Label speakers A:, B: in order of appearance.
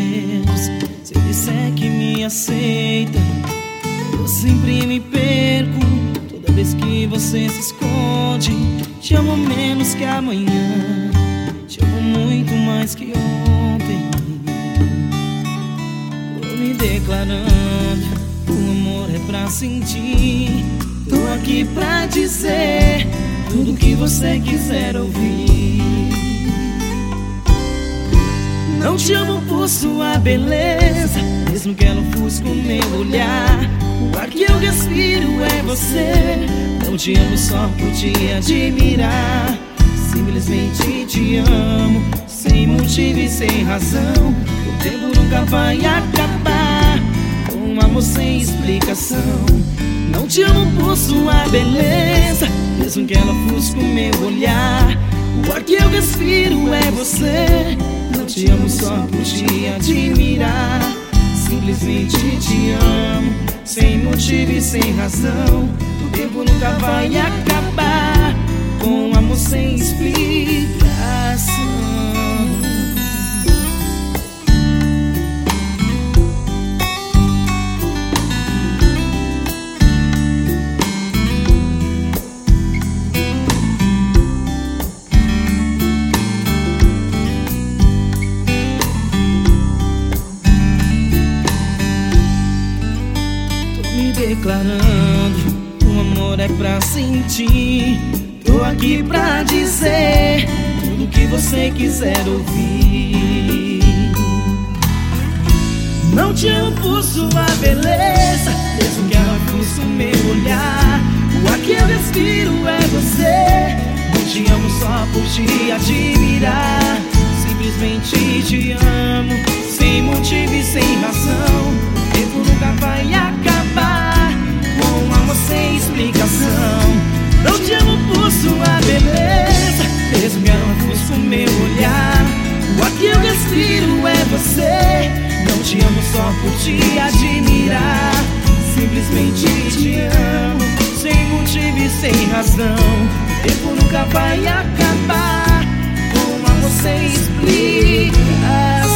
A: Deus. Se eu disser que me aceita, eu sempre me perco. Toda vez que você se esconde, te amo menos que amanhã, te amo muito mais que ontem. Tô me declarando, o amor é pra sentir. Tô aqui pra dizer tudo que você quiser ouvir. Não te amo por sua beleza, mesmo que ela ofusque o meu olhar. O ar que eu respiro é você. Não te amo só por te admirar, simplesmente te amo, sem motivo e sem razão. O tempo nunca vai acabar com amor sem explicação. Não te amo por sua beleza, mesmo que ela ofusque o meu olhar. O ar que eu respiro é você. Não te amo só por te admirar, simplesmente te amo, sem motivo e sem razão. O tempo nunca vai acabar com amor sem explicação. Declarando, o amor é pra sentir. Tô aqui pra dizer tudo que você quiser ouvir. Não te amo por sua beleza, mesmo que ela ofusque o meu olhar. O ar que eu respiro é você. Não te amo só por te admirar, simplesmente te amo, sem motivo e sem razão. O tempo nunca vai acabar com amor sem explicação. Não te amo por sua beleza, mesmo que ela ofusque o meu olhar. O ar que eu respiro é você. Não te amo só por te admirar, simplesmente te amo, sem motivo e sem razão. O tempo nunca vai acabar com amor sem explicação.